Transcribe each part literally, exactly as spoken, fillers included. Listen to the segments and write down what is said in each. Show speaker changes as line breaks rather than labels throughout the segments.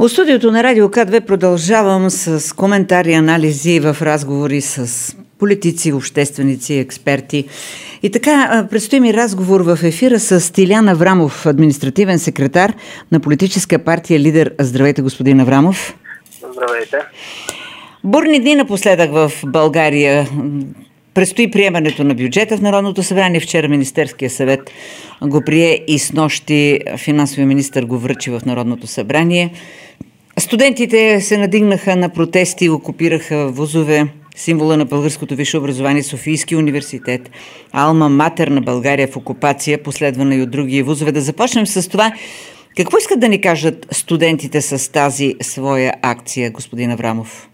От студиото на Радио К две продължавам с коментари, анализи в разговори с политици, общественици, експерти. И така, предстои ми разговор в ефира с Тилян Аврамов, административен секретар на политическа партия Лидер. Здравейте, господин Аврамов.
Здравейте.
Бурни дни напоследък в България. Предстои приемането на бюджета в Народното събрание. Вчера Министерския съвет го прие и снощи финансовия министър го връчи в Народното събрание. Студентите се надигнаха на протести, окупираха вузове, символа на българското висше образование, Софийски университет, алма матер на България в окупация, последвана и от други вузове. Да започнем с това. Какво искат да ни кажат студентите с тази своя акция, господин Аврамов?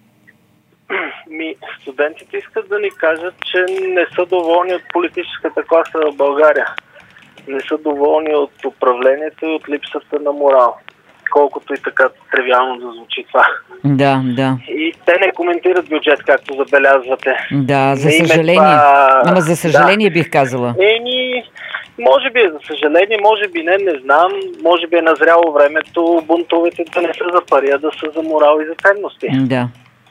Ми, студентите искат да ни кажат, че не са доволни от политическата класа в България. Не са доволни от управлението и от липсата на морал. Колкото и така тривиално да звучи това.
Да, да.
И те не коментират бюджет, както забелязвате.
Да, за
не
съжаление.
Това...
Ама за съжаление да. Бих казала.
Еми, може би е за съжаление, може би не, не знам. Може би е назряло времето бунтовете да не са за пари, а да са за морал и за ценности.
Да.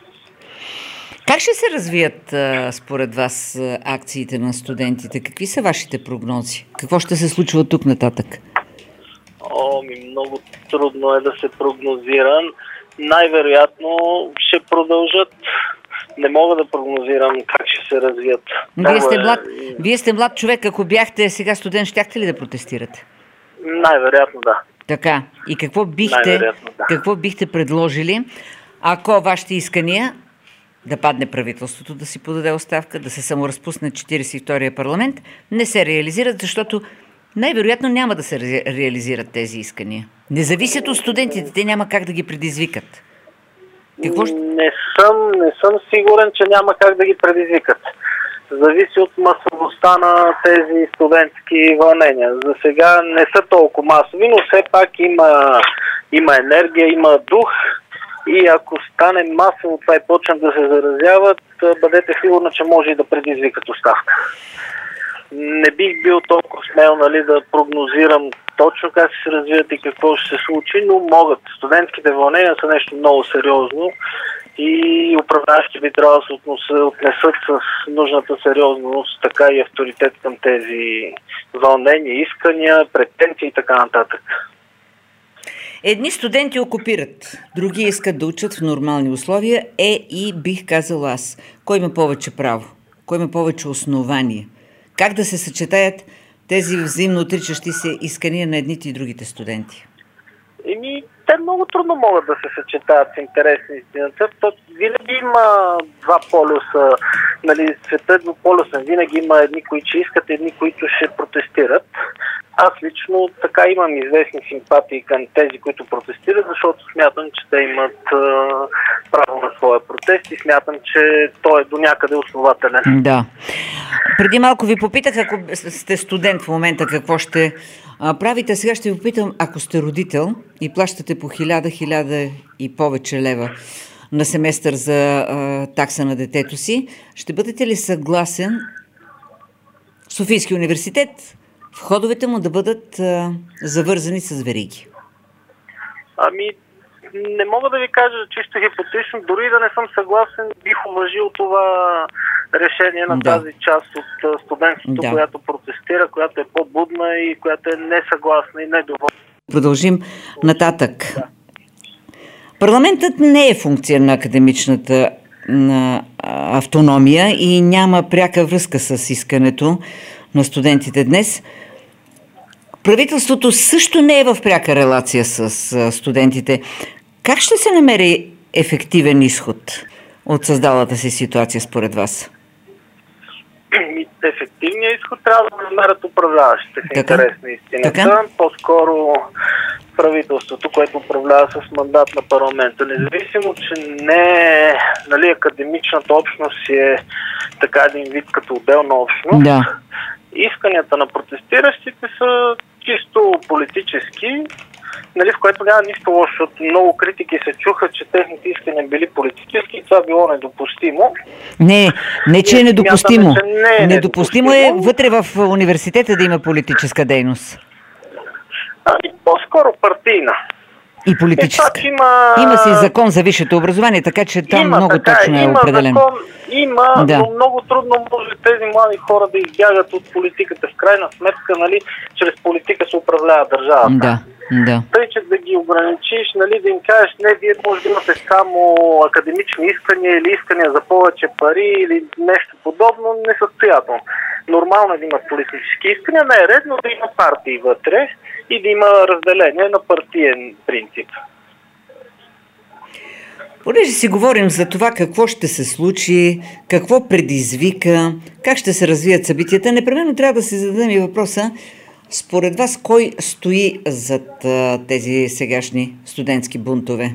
Как ще се развият според вас акциите на студентите? Какви са вашите прогнози? Какво ще се случва тук нататък?
О, ми много трудно е да се прогнозира. Най-вероятно ще продължат. Не мога да прогнозирам как ще се развият.
Вие сте млад, вие сте млад човек. Ако бяхте сега студент, щяхте ли да протестирате?
Най-вероятно да.
Така. И какво бихте,
да.
какво бихте предложили, ако вашите искания да падне правителството, да си подаде оставка, да се саморазпусне четиридесет и втория парламент, не се реализират, защото най-вероятно няма да се ре- реализират тези искания. Не зависят от студентите, те няма как да ги предизвикат. Какво ще...
Не съм, не съм сигурен, че няма как да ги предизвикат. Зависи от масовостта на тези студентски вълнения. За сега не са толкова масови, но все пак има, има енергия, има дух. И ако стане масово това и почнат да се заразяват, бъдете сигурни, че може и да предизвикат оставка. Не бих бил толкова смел, нали, да прогнозирам точно как ще се развият и какво ще се случи, но могат. Студентските вълнения са нещо много сериозно и управляващи би трябва да се отнесат с нужната сериозност, така и авторитет към тези вълнения, искания, претенции и така нататък.
Едни студенти окупират, други искат да учат в нормални условия. Е и бих казал аз. Кой има повече право? Кой има повече основание? Как да се съчетаят тези взаимно отричащи се искания на едните и другите студенти?
Еми, те много трудно могат да се съчетаят с интерес на истината. То винаги има два полюса. Нали, света е двуполюсен. Винаги има едни, които ще искат, едни, които ще протестират. Аз лично така имам известни симпатии към тези, които протестират, защото смятам, че те имат а, право на своя протест и смятам, че той е до някъде основателен.
Да. Преди малко ви попитах, ако сте студент в момента, какво ще а, правите. Сега ще ви попитам, ако сте родител и плащате по хиляда, хиляда и повече лева на семестър за а, такса на детето си, ще бъдете ли съгласен Софийски университет входовете му да бъдат а, завързани с вериги?
Ами, не мога да ви кажа чисто хипотетично, дори да не съм съгласен, бих уважил това решение на да. тази част от студентството, да. която протестира, която е по-будна и която е несъгласна и недоволна.
Продължим нататък. Да. Парламентът не е функция на академичната на автономия и няма пряка връзка с искането на студентите днес. Правителството също не е в пряка релация с студентите. Как ще се намери ефективен изход от създалата си ситуация според вас?
Ефективният изход трябва да намерят управляващите в интерес на истината. По-скоро правителството, което управлява с мандат на парламента. Независимо, че не нали, академичната общност е така един вид като отделна общност.
Да.
Исканията на протестиращите са чисто политически, нали, в което няма нищо лошо, защото много критики се чуха, че техните искания били политически и това било недопустимо.
Не, не че е недопустимо.
Смятаме, че не е
недопустимо е вътре в университета да има политическа дейност.
Ами, по-скоро партийна.
И политическа.
И има...
има си закон за висшето образование, така че там
има,
много
така,
точно е
има
определено.
Закон, има,
да.
но много трудно може тези млади хора да избягат от политиката. В крайна сметка, нали, чрез политика се управлява държавата.
Да, да.
Тъй, че да ги ограничиш, нали, да им кажеш, не, вие може да имате само академични искания или искания за повече пари или нещо подобно, несъстоятелно. Нормално е да имат политически искания, не е редно да има партии вътре и да има разделение на партиен принцип.
Понеже си говорим за това какво ще се случи, какво предизвика, как ще се развият събитията, непременно трябва да си зададем и въпроса, според вас кой стои зад а, тези сегашни студентски бунтове?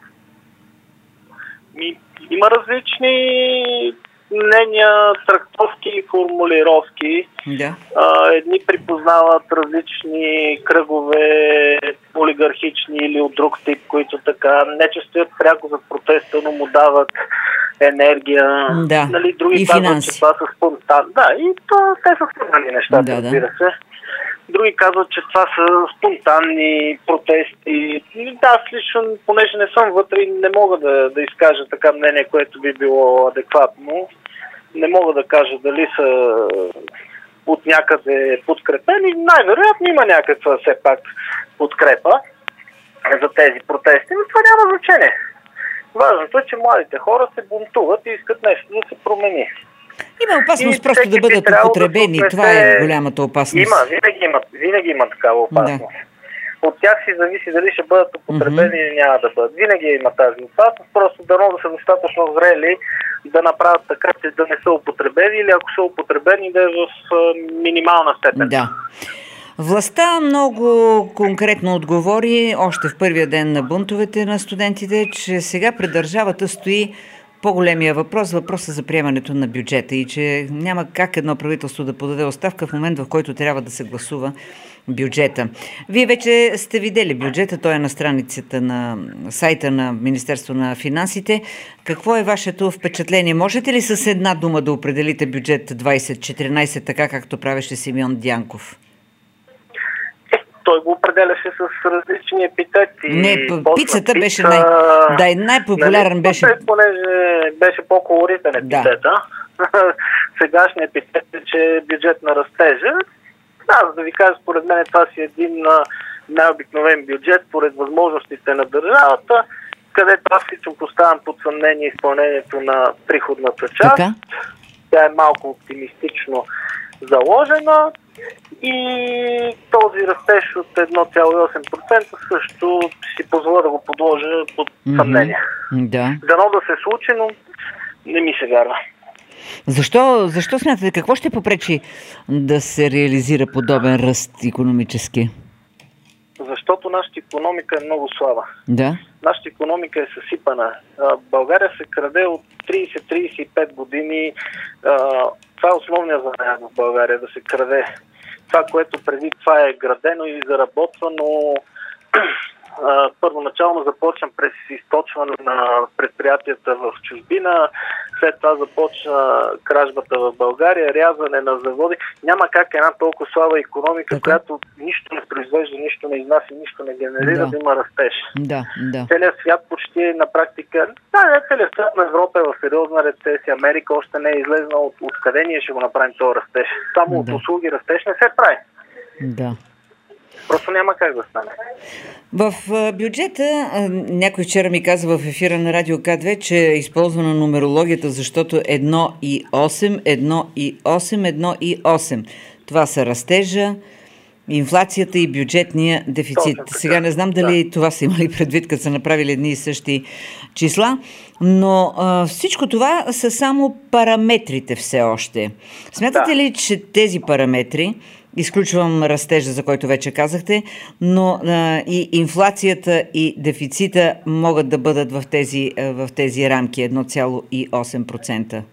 Ми, има различни мнения, трактовки и формулировки.
Да.
А, едни припознават различни кръгове, олигархични или от друг тип, които така не че стоят пряко за протеста, но му дават енергия.
Да.
Нали, други
И
казват,
финанси.
че това са спонтанни. Да, и то, те са свързани нещата,
да,
разбира
да.
се. Други казват, че това са спонтанни протести. Да, аз лично, понеже не съм вътре, не мога да, да изкажа така мнение, което би било адекватно. Не мога да кажа дали са от някъде подкрепени. Най-вероятно има някаква все пак подкрепа за тези протести, но това няма значение. Важното е, че младите хора се бунтуват и искат нещо да се промени.
Има опасност
И
просто да бъдат употребени.
Да
Това е голямата опасност.
Има, винаги има, винаги има такава опасност. Да. От тях си зависи дали ще бъдат употребени mm-hmm. или няма да бъдат. Винаги има тази опасност, просто дано да са достатъчно зрели да направят така, че да не са употребени или ако са употребени да е в минимална степен.
Да. Властта много конкретно отговори още в първия ден на бунтовете на студентите, че сега пред държавата стои по-големия въпрос, въпроса за приемането на бюджета и че няма как едно правителство да подаде оставка в момент, в който трябва да се гласува бюджета. Вие вече сте видели бюджета, той е на страницата на сайта на Министерство на финансите. Какво е вашето впечатление? Можете ли с една дума да определите бюджет двайсет четиринайсет, така както правеше Симеон Дянков?
Той го определяше с различни епитети.
Не, пицата
пица,
беше най... Да, и най-популярен нали, беше...
Понеже беше по-колоритен епитета. Да. Сегашният епитет е, че бюджет на растежа. Да, за да ви кажа, според мен това си един най-обикновен бюджет, според възможностите на държавата, където аз всичко поставям под съмнение изпълнението на приходната част.
Така?
Тя е малко оптимистично заложена. И този растеж от едно цяло и осем процента също си позволя да го подложа под съмнение.
Mm-hmm. Да.
Дано да се случи, но не ми се вярва.
Защо, защо смятате, какво ще попречи да се реализира подобен ръст икономически?
Защото нашата икономика е много слаба.
Да.
Нашата икономика е съсипана. България се краде от трийсет до трийсет и пет години. Това е основният занаят в България, да се краде. Това, което преди това е градено и заработвано, първоначално започна през източване на предприятията в чужбина, след това започна кражбата в България, рязане на заводи. Няма как една толкова слаба икономика, така, която нищо не произвежда, нищо не изнася, нищо не генерира, да, да има растеж.
Да, да.
Целият свят почти е на практика, да, не, целият свят на Европа е в сериозна рецесия, Америка още не е излезнала от, от къде ние ще го направим този растеж. Само да. От услуги растеж не се прави.
Да.
Просто няма как да стане.
В бюджета, някой вчера ми каза в ефира на Радио К две, че е използвана нумерологията, защото едно и осем, едно и осем, едно и осем. Това са растежа, инфлацията и бюджетния дефицит. Сега не знам дали да. Това са имали предвид, като са направили едни и същи числа, но а, всичко това са само параметрите все още. Смятате да. ли, че тези параметри, изключвам растежа, за който вече казахте, но а, и инфлацията и дефицита могат да бъдат в тези, в тези рамки едно цяло и осем процента?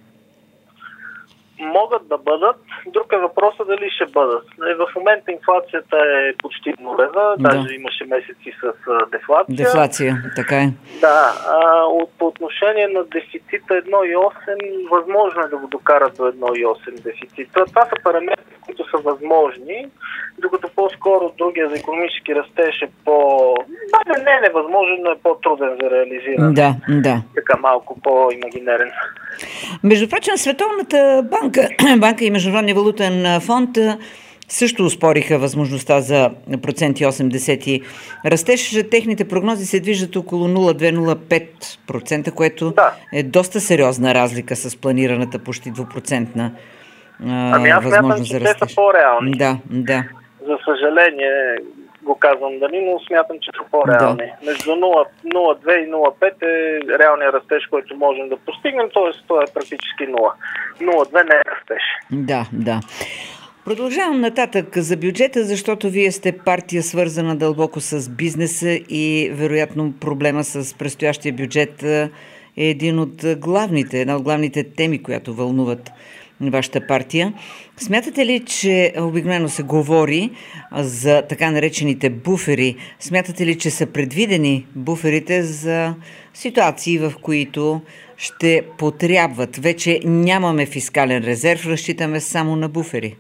Могат да бъдат. Друг е въпросът дали ще бъдат. В момента инфлацията е почти нулева, да. Даже имаше месеци с дефлация.
Дефлация, така е.
Да, а, от, по отношение на дефицита едно и осем, възможно е да го докарат до едно и осем дефицита. Това са параметри, които са възможни, докато по-скоро другия за икономически растеж е по... Да, не е невъзможен, но е по-труден за реализиране.
Да, да.
Така малко по-имагинерен.
Между прочим, Световната банка, банка и Международния валутен фонд също успориха възможността за процент и осем десети растеж. Техните прогнози се движат около нула цяло две - нула цяло пет процента, което
да.
е доста сериозна разлика с планираната почти двупроцентна
ами аз
възможност
смятам,
за растеж.
Те са по-реални.
Да, да.
За съжаление го казвам дали, но смятам, че са по-реални. Да. Между нула цяло две и нула цяло пет е реалният растеж, който можем да постигнем, т.е. това е практически нула. нула цяло две не е растеж.
Да, да. Продължавам нататък за бюджета, защото вие сте партия свързана дълбоко с бизнеса и вероятно проблема с предстоящия бюджет е един от главните, една от главните теми, която вълнуват вашата партия. Смятате ли, че обикновено се говори за така наречените буфери? Смятате ли, че са предвидени буферите за ситуации, в които ще потрябват? Вече нямаме фискален резерв, разчитаме само на буфери.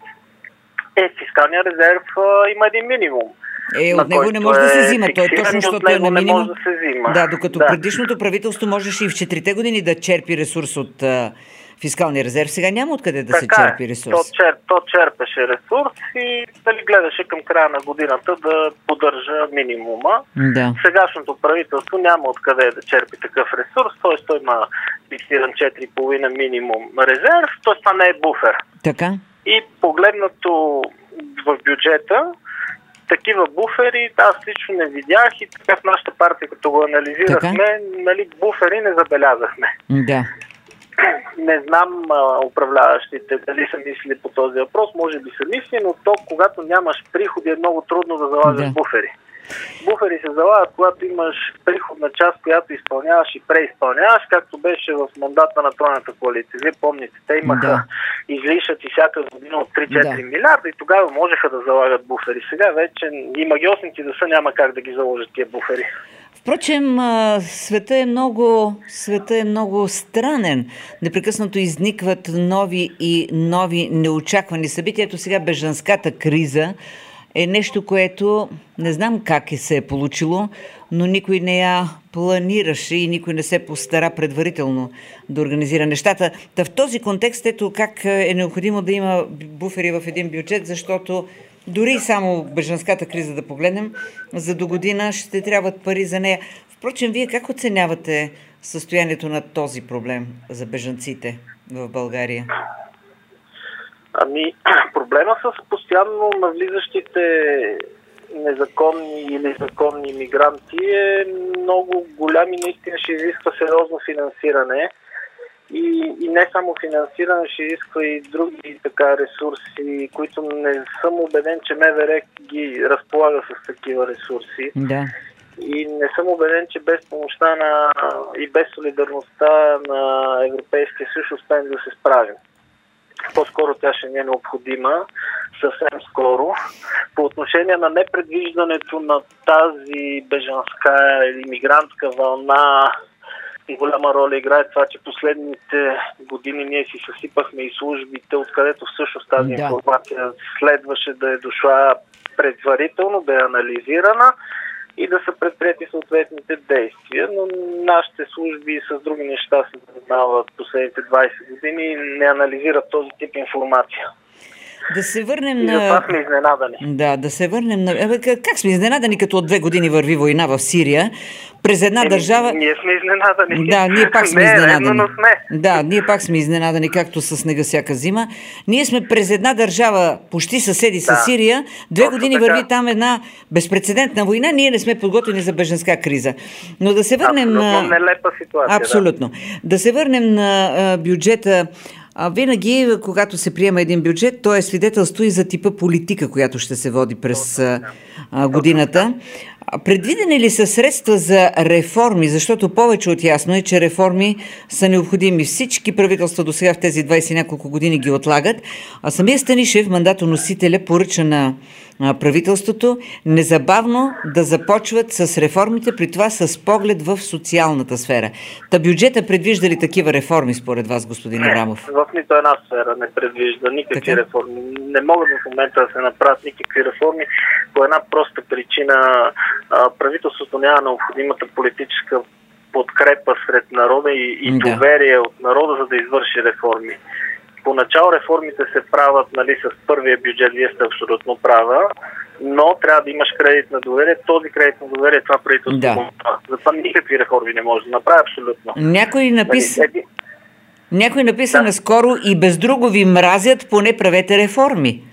Е, фискалният резерв а, има един минимум.
Е, от него не може да се взима. Той е точно, защото е на минимум.
Може да се взима.
Да, докато
да.
предишното правителство можеше и в четирите години да черпи ресурс от а, фискалния резерв. Сега няма откъде да
така
се черпи ресурс.
То, чер, то черпеше ресурс и дали гледаше към края на годината да поддържа минимума.
Да.
Сегашното правителство няма откъде да черпи такъв ресурс, т.е. той има фиксиран четири цяло и пет минимум резерв, т.е. това не е буфер.
Така.
И погледнато в бюджета, такива буфери, аз лично не видях и така в нашата партия, като го анализирахме, нали, буфери не забелязахме.
Да.
Не знам а, управляващите дали са мислили по този въпрос, може би са мисли, но то, когато нямаш приходи, е много трудно да залагаш
да.
буфери. Буфери се залагат, когато имаш приходна част, която изпълняваш и преизпълняваш, както беше в мандата на тройната коалиция. Вие помните, те имаха
да.
излишъци всяка година от три четири
да.
милиарда и тогава можеха да залагат буфери. Сега вече и магиосници да са, няма как да ги заложат тия буфери.
Впрочем, света е много, света е много странен. Непрекъснато изникват нови и нови неочаквани събития. Ето сега бежанската криза е нещо, което не знам как е се е получило, но никой не я планираше и никой не се постара предварително да организира нещата. Та в този контекст, ето как е необходимо да има буфери в един бюджет, защото дори само бежанската криза да погледнем, за до година ще трябват пари за нея. Впрочем, вие как оценявате състоянието на този проблем за бежанците в България?
Ами, проблема с постоянно навлизащите незаконни или законни мигранти е много голям и наистина ще изисква сериозно финансиране. И, и не само финансиране, ще изисква и други така ресурси, които не съм убеден, че МВР ги разполага с такива ресурси.
Да.
И не съм убеден, че без помощта на, и без солидарността на Европейския съюз успеем да се справим. По-скоро тя ще не е необходима, съвсем скоро. По отношение на непредвиждането на тази бежанска или мигрантска вълна, голяма роля играе това, че последните години ние си съсипахме и службите, откъдето всъщност тази
да.
информация следваше да е дошла предварително, да е анализирана и да са предприяти съответните действия, но нашите служби с други неща се занимават последните двайсет години и не анализират този тип информация.
Да се върнем
и
на...
И затова сме изненадани.
Да, да се върнем на... Абе, как сме изненадани, като от две години върви война в Сирия? През една
Еми,
държава...
Ние сме изненадани.
Да, ние пак сме
не,
изненадани.
редно, но сме.
Да, ние пак сме изненадани, както със снега всяка зима. Ние сме през една държава, почти съседи да. с Сирия. Две
Точно
години
така.
върви там една безпрецедентна война. Ние не сме подготвени за бежанска криза. Но да се върнем...
Абсолютно нелепа ситуация.
Абсолютно. Да, да се върнем на а, бюджета. А винаги, когато се приема един бюджет, то е свидетелство и за типа политика, която ще се води през а, годината. Предвидени ли са средства за реформи? Защото повече от ясно е, че реформи са необходими. Всички правителства до сега в тези двайсет и няколко години ги отлагат. А самия Станишев, мандатоносителя, поръча на правителството незабавно да започват с реформите, при това с поглед в социалната сфера. Та бюджета предвижда ли такива реформи според вас, господин Аврамов?
В нито една сфера не предвижда никакви така? реформи. Не могат в момента да се направят никакви реформи по една проста причина. Правителството няма необходимата политическа подкрепа сред народа и, и да. доверие от народа, за да извърши реформи. Поначало реформите се правят, нали, с първия бюджет, вие сте абсолютно права, но трябва да имаш кредит на доверие. Този кредит на доверие, това правителство да. Затова никакви реформи не може да направи абсолютно.
Някой написа, нали, Някой написа да. наскоро: и без друго ви мразят, поне правете реформи.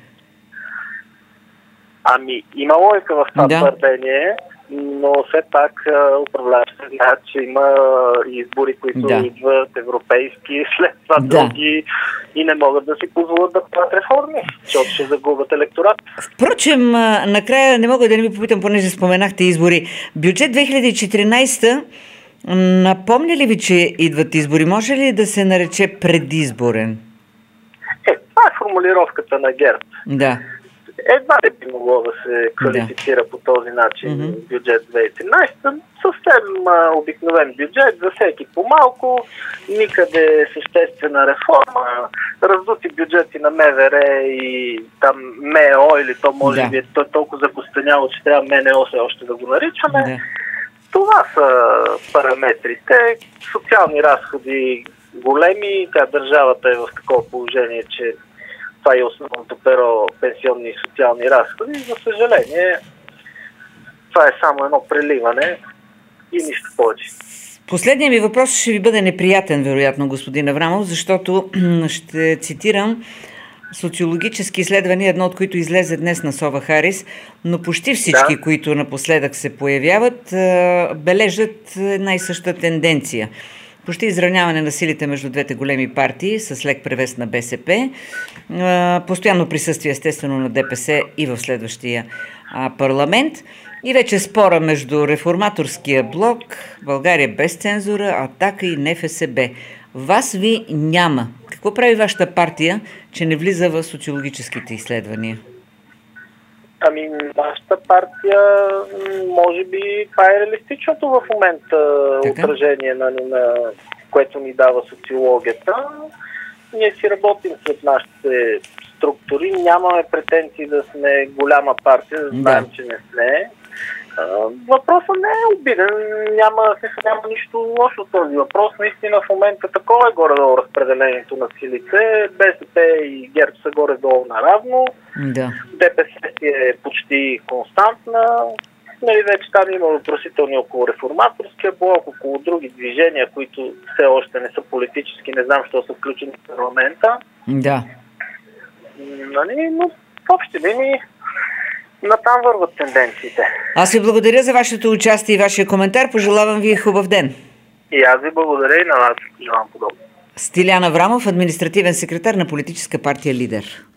Ами, има логика в това да. твърдение, но все пак управляващите знаят, че има избори, които да. идват европейски, след това да. други и не могат да си позволят да правят реформи, защото ще загубят електорат.
Впрочем, накрая не мога да не ви попитам, понеже споменахте избори. Бюджет две хиляди и четиринайсета, напомня ли ви, че идват избори? Може ли да се нарече предизборен?
Е, това е формулировката на ГЕРБ.
Да.
Едва ли би могло да се квалифицира да. по този начин mm-hmm. бюджет две хиляди и тринайсета. Съвсем а, обикновен бюджет, за всеки по-малко, никъде съществена реформа, раздути бюджети на МВР и там МЕО, или то може да. би той толкова закостеняло, че трябва МНО все още да го наричаме. Да. Това са параметрите. Социални разходи големи, тя държавата е в такова положение, че това е основното перо пенсионни и социални разходи. За съжаление, това е само едно преливане и нищо повече.
Последният ми въпрос ще ви бъде неприятен, вероятно, господин Аврамов, защото ще цитирам социологически изследвания, едно от които излезе днес на Сова Харис, но почти всички, да. които напоследък се появяват, бележат една и съща тенденция. Почти изравняване на силите между двете големи партии с лек превес на БСП, постоянно присъствие естествено на ДПС и в следващия парламент и вече спора между реформаторския блок, България без цензура, Атака и НФСБ. Вас ви няма. Какво прави вашата партия, че не влиза в социологическите изследвания?
Ами, нашата партия, може би, това е реалистичното в момента така? отражение, на, на което ни дава социологията. Ние си работим след нашите структури, нямаме претенции да сме голяма партия, да знаем, да. че не сме. Въпросът не е обиден, няма, няма нищо лошо от този въпрос. Наистина в момента такова е горе-долу разпределението на силите. БСП и ГЕРБ са горе-долу наравно.
Да.
ДПС е почти константна. Нали, вече там има въпросителни около реформаторския блок, около други движения, които все още не са политически, не знам, що са включени в парламента.
Да.
Нали, но в общи линии натам върват тенденциите.
Аз ви благодаря за вашето участие и вашия коментар. Пожелавам ви хубав ден.
И аз ви благодаря и на вас. Желавам подобно.
Стилян Аврамов, административен секретар на политическа партия Лидер.